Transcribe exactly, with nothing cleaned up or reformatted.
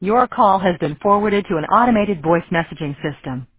Your call has been forwarded to an automated voice messaging system.